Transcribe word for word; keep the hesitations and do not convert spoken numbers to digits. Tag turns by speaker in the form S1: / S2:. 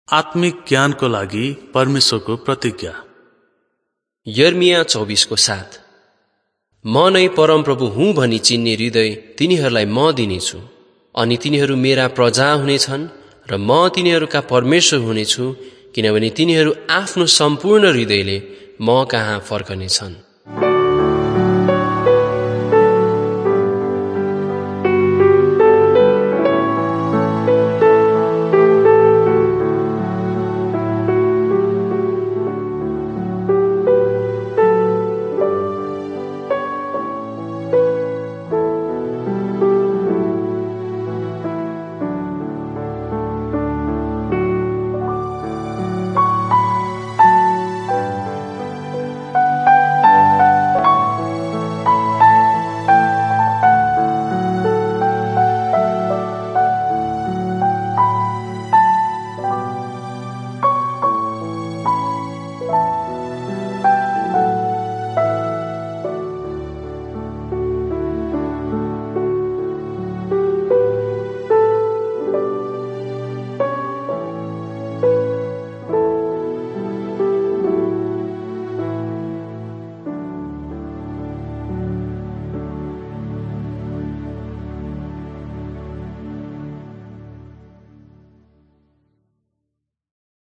S1: आत्मिक ज्ञानको लागि परमेश्वरको प्रतिज्ञा।
S2: यर्मिया चौबीसको साथ। म नै परमप्रभु हुँ भनी चिन्ने हृदय तिनीहरूलाई म दिनेछु, अनि तिनीहरू मेरा प्रजा हुनेछन् र म तिनीहरूका परमेश्वर हुनेछु, किनभने तिनीहरू आफ्नो सम्पूर्ण हृदयले म कहाँ फर्कनेछन्।